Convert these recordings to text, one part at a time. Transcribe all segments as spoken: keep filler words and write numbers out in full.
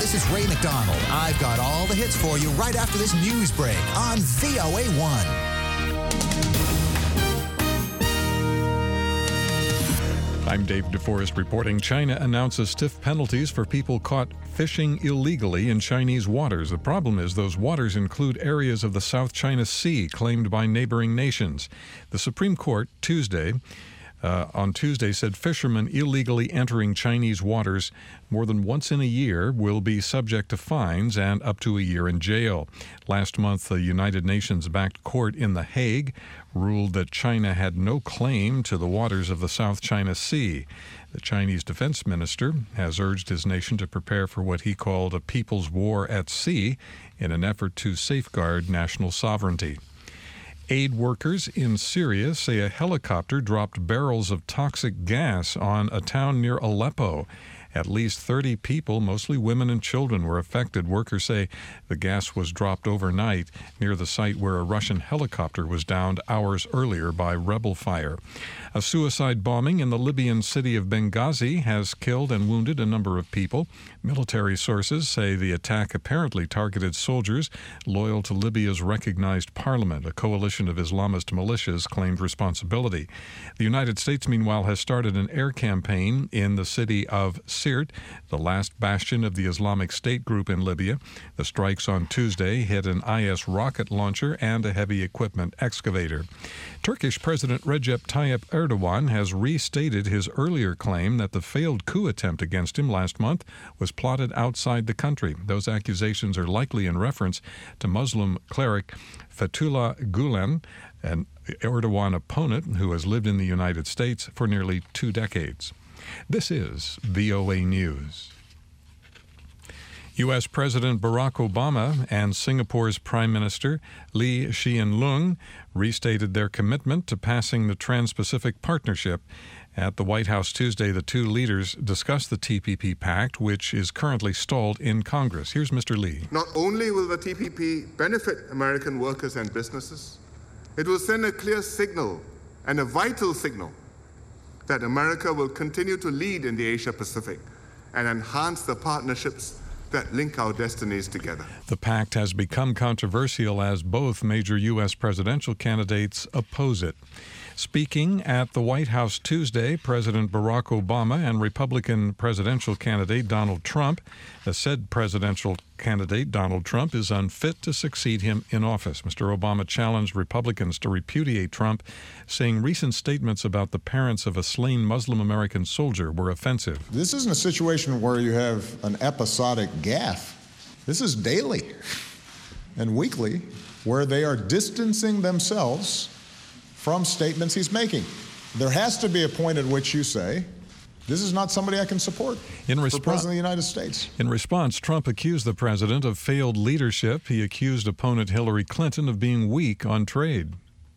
This is Ray McDonald. I've got all the hits for you right after this news break on V O A one. I'm Dave DeForest reporting. China announces stiff penalties for people caught fishing illegally in Chinese waters. The problem is those waters include areas of the South China Sea claimed by neighboring nations. The Supreme Court Tuesday Uh, on Tuesday said fishermen illegally entering Chinese waters more than once in a year will be subject to fines and up to a year in jail. Last month, the United Nations-backed court in The Hague ruled that China had no claim to the waters of the South China Sea. The Chinese defense minister has urged his nation to prepare for what he called a people's war at sea in an effort to safeguard national sovereignty. Aid workers in Syria say a helicopter dropped barrels of toxic gas on a town near Aleppo. At least thirty people, mostly women and children, were affected. Workers say the gas was dropped overnight near the site where a Russian helicopter was downed hours earlier by rebel fire. A suicide bombing in the Libyan city of Benghazi has killed and wounded a number of people. Military sources say the attack apparently targeted soldiers loyal to Libya's recognized parliament. A coalition of Islamist militias claimed responsibility. The United States, meanwhile, has started an air campaign in the city of Sirte, the last bastion of the Islamic State group in Libya. The strikes on Tuesday hit an I S rocket launcher and a heavy equipment excavator. Turkish President Recep Tayyip Erdogan has restated his earlier claim that the failed coup attempt against him last month was plotted outside the country. Those accusations are likely in reference to Muslim cleric Fethullah Gulen, an Erdogan opponent who has lived in the United States for nearly two decades. This is V O A News. U S. President Barack Obama and Singapore's Prime Minister Lee Hsien Loong restated their commitment to passing the Trans-Pacific Partnership. At the White House Tuesday, the two leaders discussed the T P P Pact, which is currently stalled in Congress. Here's Mister Lee. Not only will the T P P benefit American workers and businesses, it will send a clear signal and a vital signal that America will continue to lead in the Asia-Pacific and enhance the partnerships that link our destinies together. The pact has become controversial as both major U S presidential candidates oppose it. Speaking at the White House Tuesday, President Barack Obama and Republican presidential candidate Donald Trump, the said presidential candidate Donald Trump is unfit to succeed him in office. Mister Obama challenged Republicans to repudiate Trump, saying recent statements about the parents of a slain Muslim American soldier were offensive. This isn't a situation where you have an episodic gaffe. This is daily and weekly, where they are distancing themselves from statements he's making. There has to be a point at which you say, this is not somebody I can support in respo- for President of the United States. In response, Trump accused the president of failed leadership. He accused opponent Hillary Clinton of being weak on trade.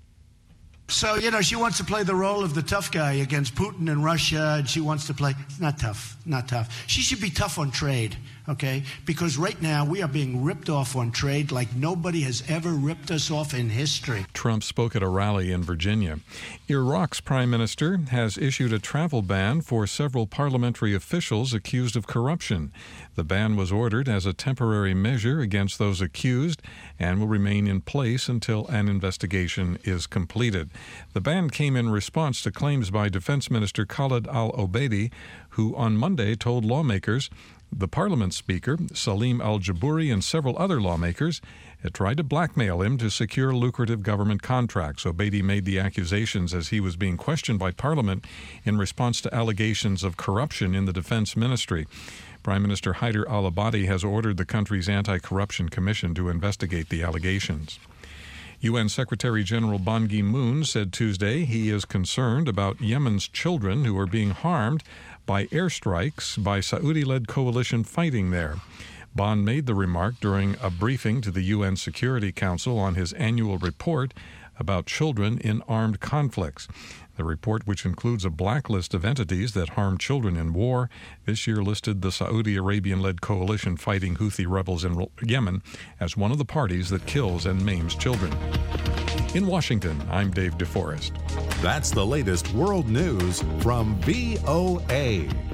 So, you know, she wants to play the role of the tough guy against Putin and Russia, and she wants to play, not tough, not tough. She should be tough on trade, okay? Because right now we are being ripped off on trade like nobody has ever ripped us off in history. Trump spoke at a rally in Virginia. Iraq's prime minister has issued a travel ban for several parliamentary officials accused of corruption. The ban was ordered as a temporary measure against those accused and will remain in place until an investigation is completed. The ban came in response to claims by Defense Minister Khalid al-Obeidi, who on Monday told lawmakers the Parliament Speaker, Salim al-Jabouri, and several other lawmakers had tried to blackmail him to secure lucrative government contracts. Obeidi made the accusations as he was being questioned by Parliament in response to allegations of corruption in the Defense Ministry. Prime Minister Haider al-Abadi has ordered the country's Anti-Corruption Commission to investigate the allegations. U N Secretary General Ban Ki-moon said Tuesday he is concerned about Yemen's children who are being harmed by airstrikes by Saudi-led coalition fighting there. Ban made the remark during a briefing to the U N Security Council on his annual report about children in armed conflicts. The report, which includes a blacklist of entities that harm children in war, this year listed the Saudi Arabian-led coalition fighting Houthi rebels in Yemen as one of the parties that kills and maims children. In Washington, I'm Dave DeForest. That's the latest world news from V O A.